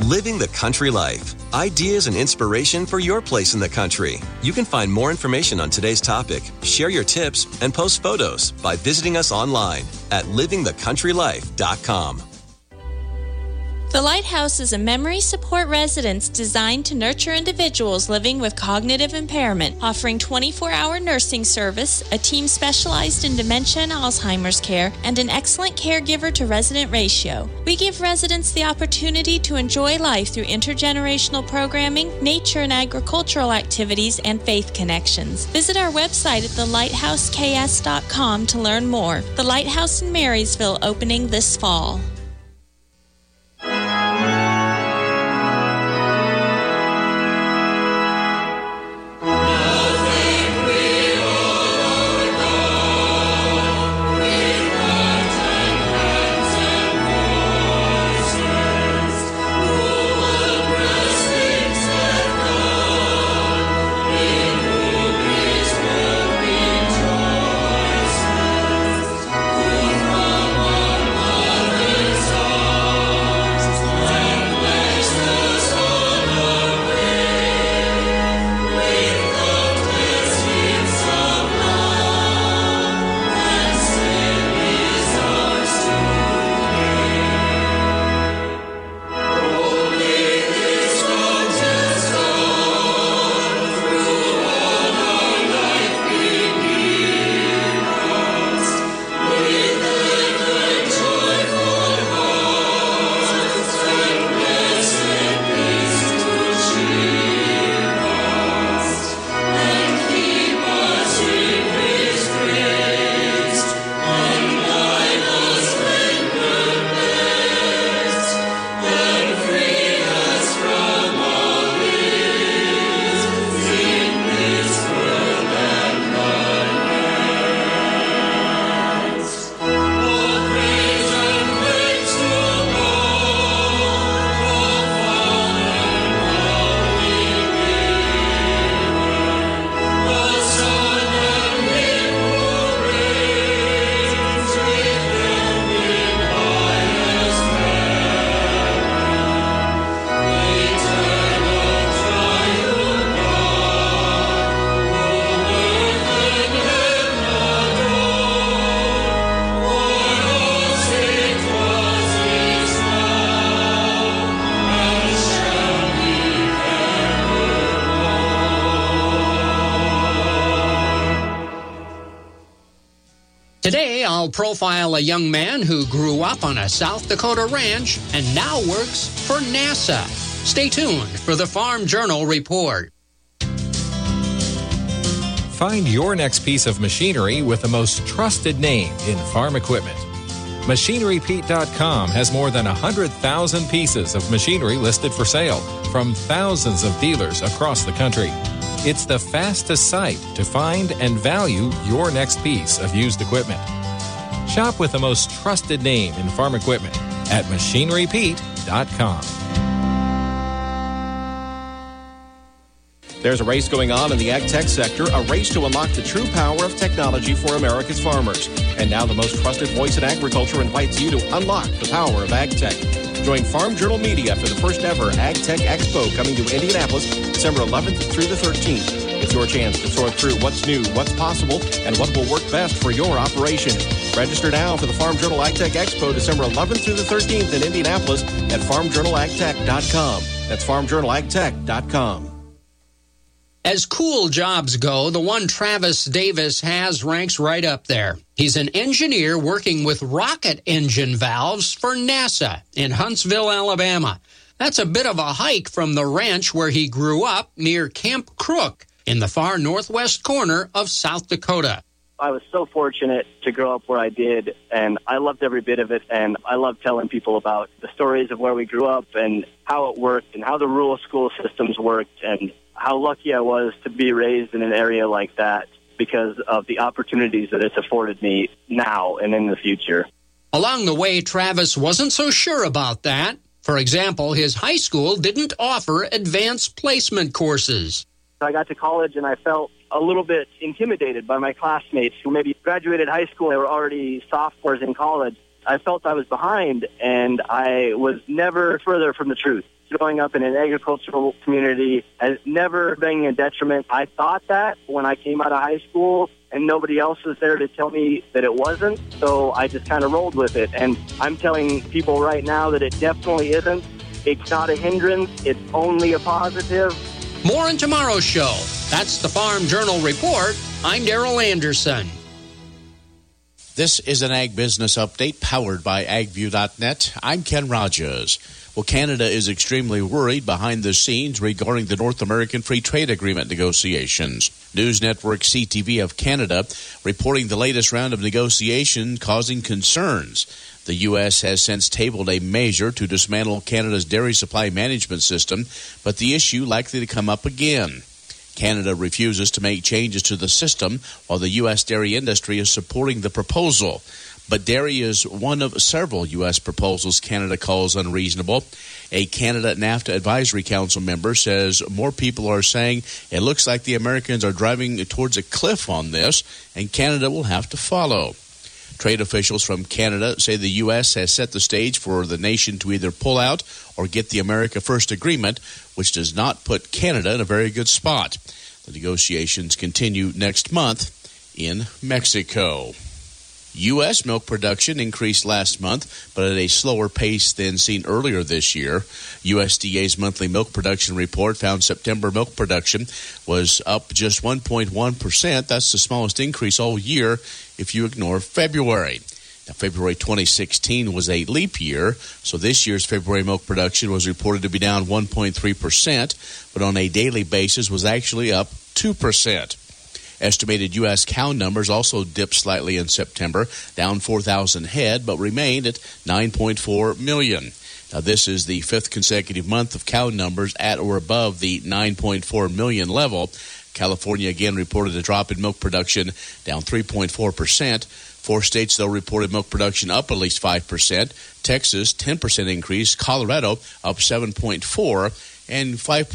Living the Country Life. Ideas and inspiration for your place in the country. You can find more information on today's topic, share your tips, and post photos by visiting us online at livingthecountrylife.com. The Lighthouse is a memory support residence designed to nurture individuals living with cognitive impairment, offering 24-hour nursing service, a team specialized in dementia and Alzheimer's care, and an excellent caregiver-to-resident ratio. We give residents the opportunity to enjoy life through intergenerational programming, nature and agricultural activities, and faith connections. Visit our website at thelighthouseks.com to learn more. The Lighthouse in Marysville opening this fall. Today, I'll profile a young man who grew up on a South Dakota ranch and now works for NASA. Stay tuned for the Farm Journal Report. Find your next piece of machinery with the most trusted name in farm equipment. MachineryPete.com has more than 100,000 pieces of machinery listed for sale from thousands of dealers across the country. It's the fastest site to find and value your next piece of used equipment. Shop with the most trusted name in farm equipment at MachineryPete.com. There's a race going on in the ag tech sector, a race to unlock the true power of technology for America's farmers. And now the most trusted voice in agriculture invites you to unlock the power of ag tech. Join Farm Journal Media for the first ever Ag Tech Expo coming to Indianapolis December 11th through the 13th. It's your chance to sort through what's new, what's possible, and what will work best for your operation. Register now for the Farm Journal Ag Tech Expo December 11th through the 13th in Indianapolis at farmjournalagtech.com. That's farmjournalagtech.com. As cool jobs go, the one Travis Davis has ranks right up there. He's an engineer working with rocket engine valves for NASA in Huntsville, Alabama. That's a bit of a hike from the ranch where he grew up near Camp Crook in the far northwest corner of South Dakota. I was so fortunate to grow up where I did, and I loved every bit of it, and I love telling people about the stories of where we grew up and how it worked and how the rural school systems worked and how lucky I was to be raised in an area like that because of the opportunities that it's afforded me now and in the future. Along the way, Travis wasn't so sure about that. For example, his high school didn't offer advanced placement courses. I got to college and I felt a little bit intimidated by my classmates who maybe graduated high school. They were already sophomores in college. I felt I was behind, and I was never further from the truth. Growing up in an agricultural community has never been a detriment. I thought that when I came out of high school, and nobody else was there to tell me that it wasn't, so I just kind of rolled with it. And I'm telling people right now that it definitely isn't. It's not a hindrance. It's only a positive. More on tomorrow's show. That's the Farm Journal Report. I'm Darrell Anderson. This is an Ag Business Update powered by AgView.net. I'm Ken Rogers. Well, Canada is extremely worried behind the scenes regarding the North American Free Trade Agreement negotiations. News network CTV of Canada reporting the latest round of negotiation causing concerns. The U.S. has since tabled a measure to dismantle Canada's dairy supply management system, but the issue likely to come up again. Canada refuses to make changes to the system, while the U.S. dairy industry is supporting the proposal. But dairy is one of several U.S. proposals Canada calls unreasonable. A Canada NAFTA Advisory Council member says more people are saying it looks like the Americans are driving towards a cliff on this, and Canada will have to follow. Trade officials from Canada say the U.S. has set the stage for the nation to either pull out or get the America First Agreement, which does not put Canada in a very good spot. The negotiations continue next month in Mexico. U.S. milk production increased last month, but at a slower pace than seen earlier this year. USDA's monthly milk production report found September milk production was up just 1.1%. That's the smallest increase all year if you ignore February. Now, February 2016 was a leap year, so this year's February milk production was reported to be down 1.3%, but on a daily basis was actually up 2%. Estimated U.S. cow numbers also dipped slightly in September, down 4,000 head, but remained at 9.4 million. Now, this is the fifth consecutive month of cow numbers at or above the 9.4 million level. California again reported a drop in milk production, down 3.4%. Four states, though, reported milk production up at least 5%. Texas, 10% increase. Colorado, up 7.4%. And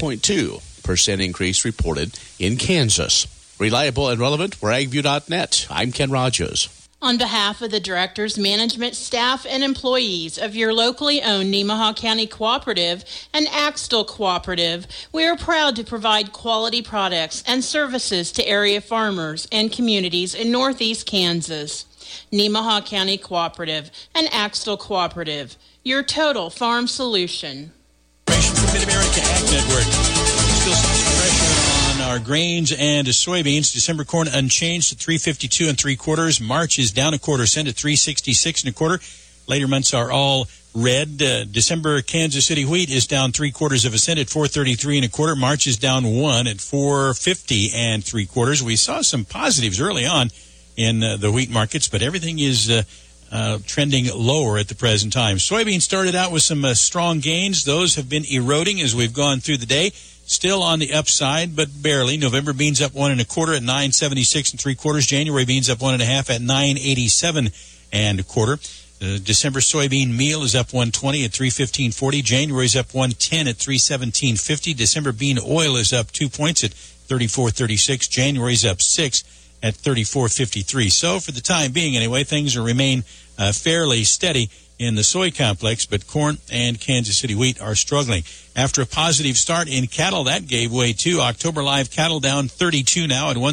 5.2% increase reported in Kansas. Reliable and relevant, we're AgView.net. I'm Ken Rogers. On behalf of the directors, management, staff, and employees of your locally owned Nemaha County Cooperative and Axtell Cooperative, we are proud to provide quality products and services to area farmers and communities in northeast Kansas. Nemaha County Cooperative and Axtell Cooperative, your total farm solution. From Mid-America Ag Network. Still some pressure on our grains and soybeans. December corn unchanged at $3.52 3/4. March is down 1/4 cent at $3.66 1/4. Later months are all red. December Kansas City wheat is down 3/4 cent at $4.33 1/4. March is down 1 at $4.50 3/4. We saw some positives early on in the wheat markets, but everything is trending lower at the present time. Soybeans started out with some strong gains. Those have been eroding as we've gone through the day. Still on the upside, but barely. November beans up 1 1/4 at $9.76 3/4. January beans up 1 1/2 at $9.87 1/4. December soybean meal is up 120 at $3.15.40. January's up 110 at $3.17.50. December bean oil is up 2 points at $34.36. January's up 6 at $34.53. So for the time being, anyway, things remain fairly steady in the soy complex, but corn and Kansas City wheat are struggling. After a positive start in cattle, that gave way too. October live cattle down 32 now at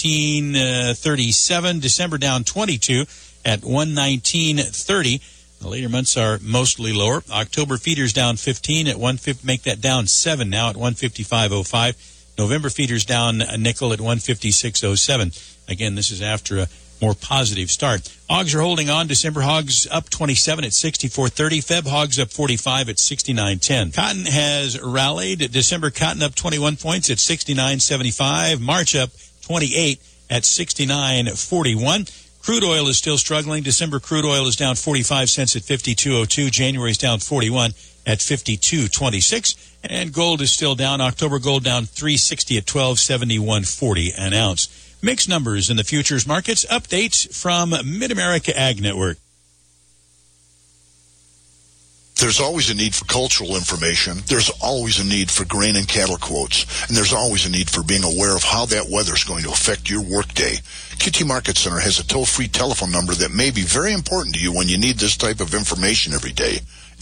113.37. December down 22 at 119.30. The later months are mostly lower. October feeders down 15 at 150, make that down 7 now at 155.05. November feeders down a nickel at 156.07. Again, this is after a more positive start. Hogs are holding on. December hogs up 27 at 64.30. Feb hogs up 45 at 69.10. Cotton has rallied. December cotton up 21 points at 69.75. March up 28 at 69.41. Crude oil is still struggling. December crude oil is down 45 cents at 52.02. January is down 41 at 52.26. And gold is still down. October gold down 360 at 1271.40 an ounce. Mixed numbers in the futures markets. Updates from Mid-America Ag Network. there's always a need for cultural information. There's always a need for grain and cattle quotes. And there's always a need for being aware of how that weather is going to affect your workday. QT Market Center has a toll-free telephone number that may be very important to you when you need this type of information every day.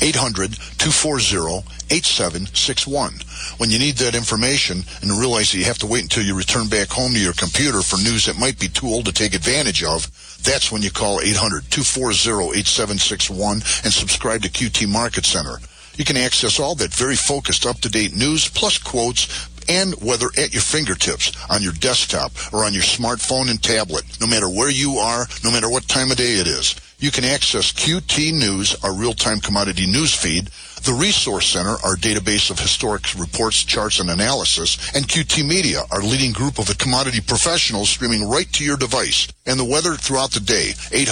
800-240-8761. When you need that information and realize that you have to wait until you return back home to your computer for news that might be too old to take advantage of, that's when you call 800-240-8761 and subscribe to QT Market Center. You can access all that very focused, up-to-date news, plus quotes, and weather at your fingertips, on your desktop, or on your smartphone and tablet, no matter where you are, no matter what time of day it is. You can access QT News, our real-time commodity news feed, the Resource Center, our database of historic reports, charts, and analysis, and QT Media, our leading group of commodity professionals streaming right to your device, and the weather throughout the day.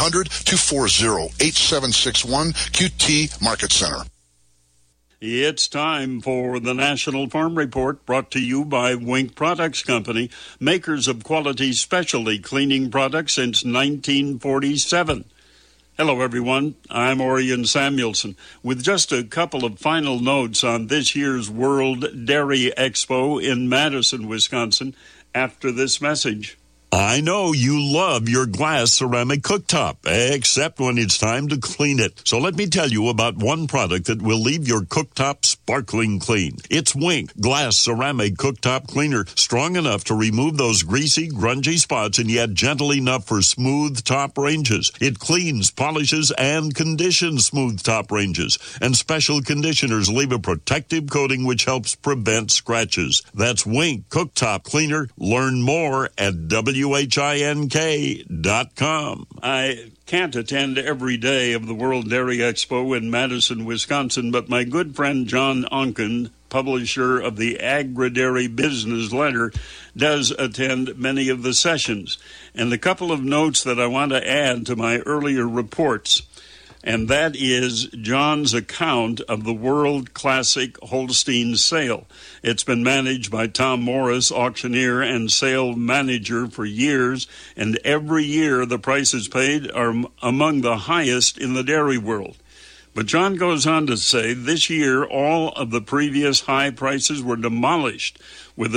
800-240-8761, QT Market Center. It's time for the National Farm Report, brought to you by Wink Products Company, makers of quality specialty cleaning products since 1947. Hello, everyone. I'm Orion Samuelson with just a couple of final notes on this year's World Dairy Expo in Madison, Wisconsin, after this message. I know you love your glass ceramic cooktop, except when it's time to clean it. So let me tell you about one product that will leave your cooktop sparkling clean. It's Wink Glass Ceramic Cooktop Cleaner, strong enough to remove those greasy, grungy spots and yet gentle enough for smooth top ranges. It cleans, polishes, and conditions smooth top ranges. And special conditioners leave a protective coating which helps prevent scratches. That's Wink Cooktop Cleaner. Learn more at WHINK.com. I can't attend every day of the World Dairy Expo in Madison, Wisconsin, but my good friend John Onken, publisher of the Agri-Dairy Business Letter, does attend many of the sessions. And a couple of notes that I want to add to my earlier reports, and that is John's account of the World Classic Holstein sale. It's been managed by Tom Morris, auctioneer and sale manager, for years, and every year the prices paid are among the highest in the dairy world. But John goes on to say this year all of the previous high prices were demolished, with a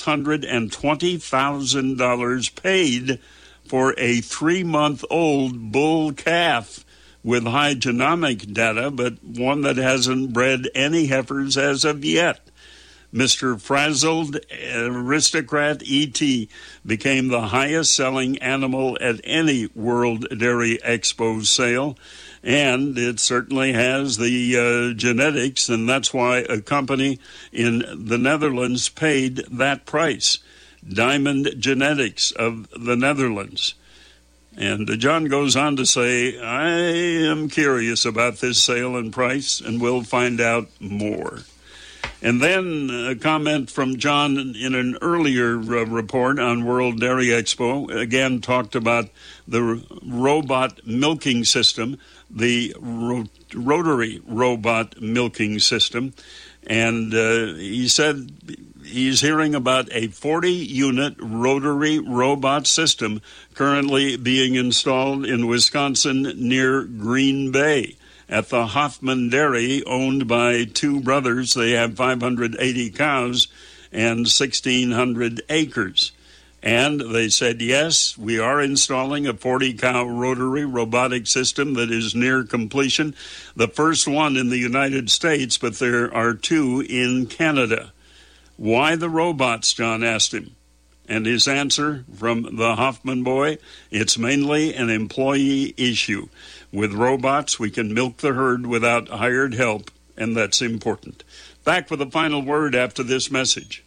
$620,000 paid for a 3-month-old bull calf with high genomic data, but one that hasn't bred any heifers as of yet. Mr. Frazzled Aristocrat E.T. became the highest-selling animal at any World Dairy Expo sale, and it certainly has the genetics, and that's why a company in the Netherlands paid that price, Diamond Genetics of the Netherlands. And John goes on to say, I am curious about this sale and price, and we'll find out more. And then a comment from John in an earlier report on World Dairy Expo, again talked about the robot milking system, the rotary robot milking system. And he said he's hearing about a 40-unit rotary robot system currently being installed in Wisconsin near Green Bay at the Hoffman Dairy, owned by two brothers. They have 580 cows and 1,600 acres. And they said, yes, we are installing a 40-cow rotary robotic system that is near completion, the first one in the United States, but there are two in Canada. Why the robots, John asked him. And his answer from the Hoffman boy, it's mainly an employee issue. With robots, we can milk the herd without hired help, and that's important. Back with a final word after this message.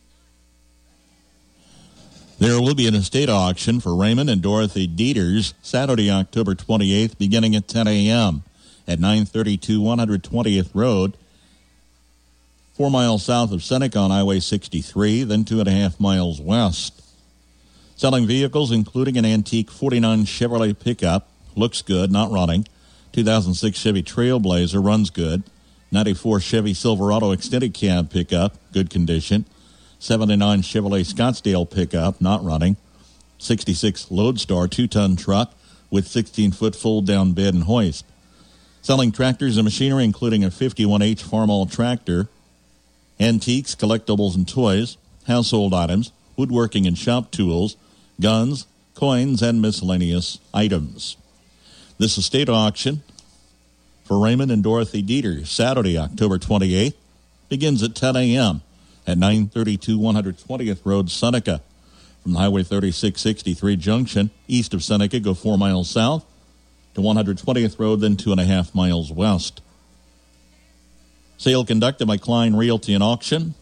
There will be an estate auction for Raymond and Dorothy Dieters Saturday, October 28th, beginning at 10 a.m. at 932 120th Road, 4 miles south of Seneca on Highway 63, then 2.5 miles west. Selling vehicles including an antique 49 Chevrolet pickup, looks good, not running. 2006 Chevy Trailblazer, runs good. 94 Chevy Silverado extended cab pickup, good condition. 79 Chevrolet Scottsdale pickup, not running. 66 Lodestar 2-ton truck with 16-foot fold-down bed and hoist. Selling tractors and machinery, including a 51H Farmall tractor, antiques, collectibles and toys, household items, woodworking and shop tools, guns, coins, and miscellaneous items. This estate auction for Raymond and Dorothy Dieter, Saturday, October 28th, begins at 10 a.m. at 932 120th Road, Seneca. From Highway 3663 junction, east of Seneca, go 4 miles south to 120th Road, then 2.5 miles west. Sale conducted by Klein Realty and Auction.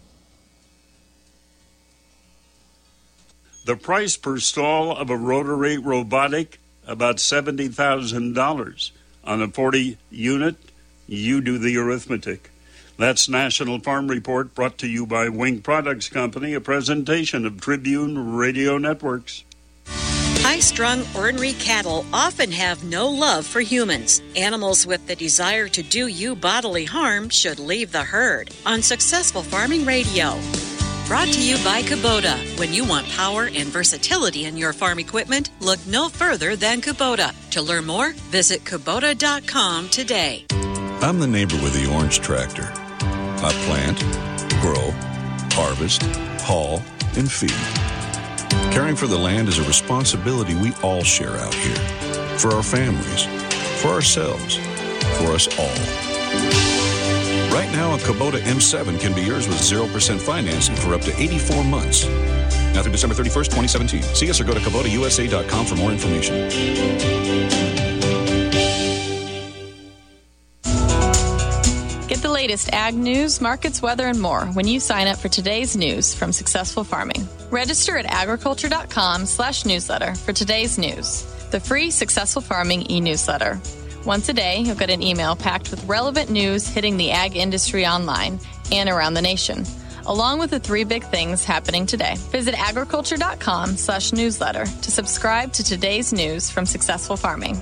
The price per stall of a rotary robotic, about $70,000. On a 40 unit, you do the arithmetic. That's National Farm Report, brought to you by Wing Products Company, a presentation of Tribune Radio Networks. High-strung, ornery cattle often have no love for humans. Animals with the desire to do you bodily harm should leave the herd. On Successful Farming Radio. Brought to you by Kubota. When you want power and versatility in your farm equipment, look no further than Kubota. To learn more, visit Kubota.com today. I'm the neighbor with the orange tractor. I plant, grow, harvest, haul, and feed. Caring for the land is a responsibility we all share out here. For our families, for ourselves, for us all. Right now, a Kubota M7 can be yours with 0% financing for up to 84 months. Now through December 31st, 2017. See us or go to KubotaUSA.com for more information. Get the latest ag news, markets, weather, and more when you sign up for today's news from Successful Farming. Register at agriculture.com/newsletter for today's news, the free Successful Farming e-newsletter. Once a day, you'll get an email packed with relevant news hitting the ag industry online and around the nation, along with the 3 big things happening today. Visit agriculture.com/newsletter to subscribe to today's news from Successful Farming.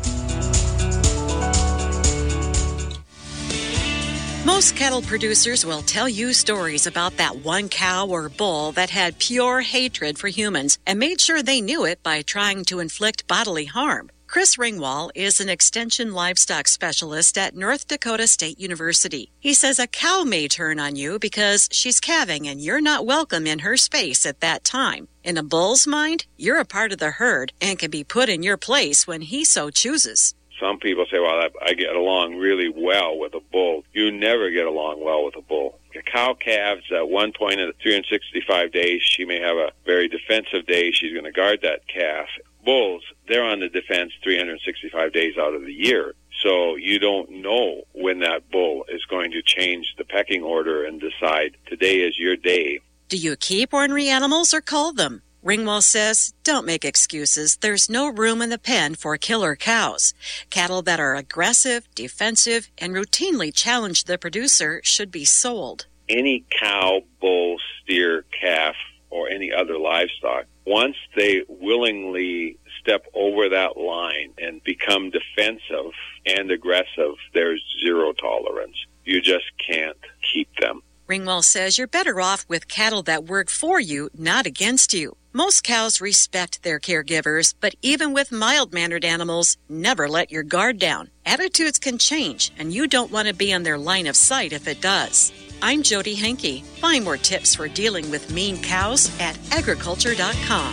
Most cattle producers will tell you stories about that one cow or bull that had pure hatred for humans and made sure they knew it by trying to inflict bodily harm. Chris Ringwald is an extension livestock specialist at North Dakota State University. He says a cow may turn on you because she's calving and you're not welcome in her space at that time. In a bull's mind, you're a part of the herd and can be put in your place when he so chooses. Some people say, well, I get along really well with a bull. You never get along well with a bull. A cow calves at one point in the 365 days. She may have a very defensive day. She's going to guard that calf. Bulls, they're on the defense 365 days out of the year. So you don't know when that bull is going to change the pecking order and decide today is your day. Do you keep ornery animals or cull them? Ringwald says, don't make excuses. There's no room in the pen for killer cows. Cattle that are aggressive, defensive, and routinely challenge the producer should be sold. Any cow, bull, steer, calf, or any other livestock, once they willingly step over that line and become defensive and aggressive, there's zero tolerance. You just can't keep them. Ringwald says you're better off with cattle that work for you, not against you. Most cows respect their caregivers, but even with mild-mannered animals, never let your guard down. Attitudes can change, and you don't want to be on their line of sight if it does. I'm Jody Henke. Find more tips for dealing with mean cows at agriculture.com.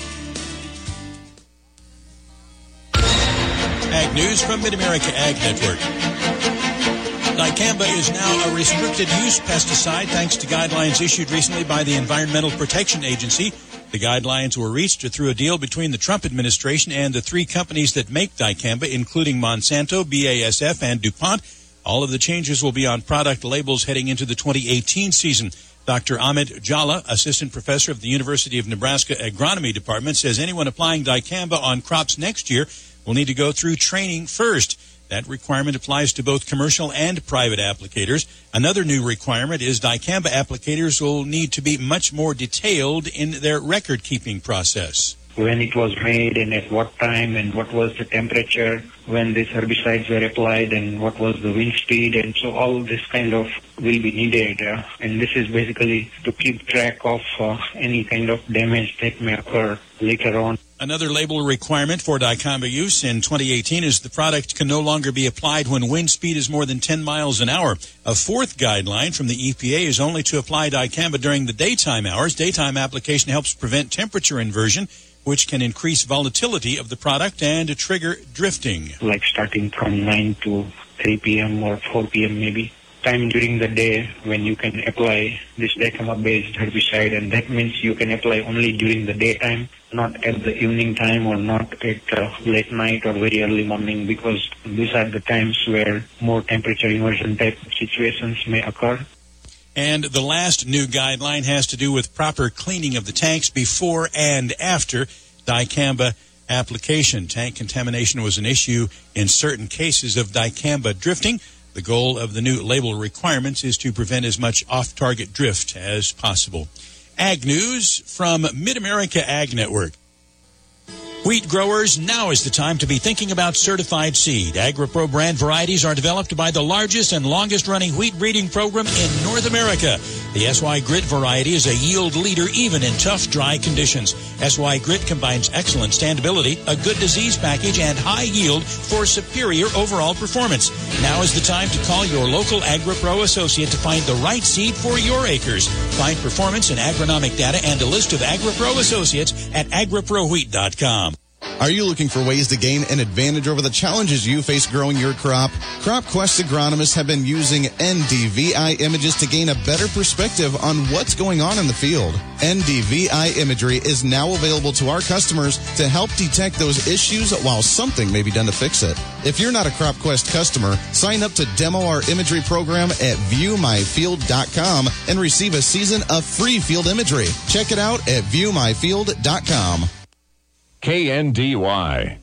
Ag News from Mid-America Ag Network. Dicamba is now a restricted use pesticide thanks to guidelines issued recently by the Environmental Protection Agency. The guidelines were reached through a deal between the Trump administration and the 3 companies that make dicamba, including Monsanto, BASF, and DuPont. All of the changes will be on product labels heading into the 2018 season. Dr. Amit Jalla, assistant professor of the University of Nebraska Agronomy Department, says anyone applying dicamba on crops next year will need to go through training first. That requirement applies to both commercial and private applicators. Another new requirement is dicamba applicators will need to be much more detailed in their record-keeping process. When it was made and at what time and what was the temperature when these herbicides were applied and what was the wind speed, and so all this kind of will be needed. And this is basically to keep track of any kind of damage that may occur later on. Another label requirement for dicamba use in 2018 is the product can no longer be applied when wind speed is more than 10 miles an hour. A fourth guideline from the EPA is only to apply dicamba during the daytime hours. Daytime application helps prevent temperature inversion, which can increase volatility of the product and trigger drifting. Like starting from 9 to 3 p.m. or 4 p.m. maybe. Time during the day when you can apply this dicamba-based herbicide, and that means you can apply only during the daytime, not at the evening time or not at late night or very early morning, because these are the times where more temperature inversion type situations may occur. And the last new guideline has to do with proper cleaning of the tanks before and after dicamba application. Tank contamination was an issue in certain cases of dicamba drifting. The goal of the new label requirements is to prevent as much off-target drift as possible. Ag News from Mid-America Ag Network. Wheat growers, now is the time to be thinking about certified seed. AgriPro brand varieties are developed by the largest and longest-running wheat breeding program in North America. The SY Grit variety is a yield leader even in tough, dry conditions. SY Grit combines excellent standability, a good disease package, and high yield for superior overall performance. Now is the time to call your local AgriPro associate to find the right seed for your acres. Find performance and agronomic data and a list of AgriPro associates at agriprowheat.com. Are you looking for ways to gain an advantage over the challenges you face growing your crop? CropQuest agronomists have been using NDVI images to gain a better perspective on what's going on in the field. NDVI imagery is now available to our customers to help detect those issues while something may be done to fix it. If you're not a CropQuest customer, sign up to demo our imagery program at viewmyfield.com and receive a season of free field imagery. Check it out at viewmyfield.com. KNDY.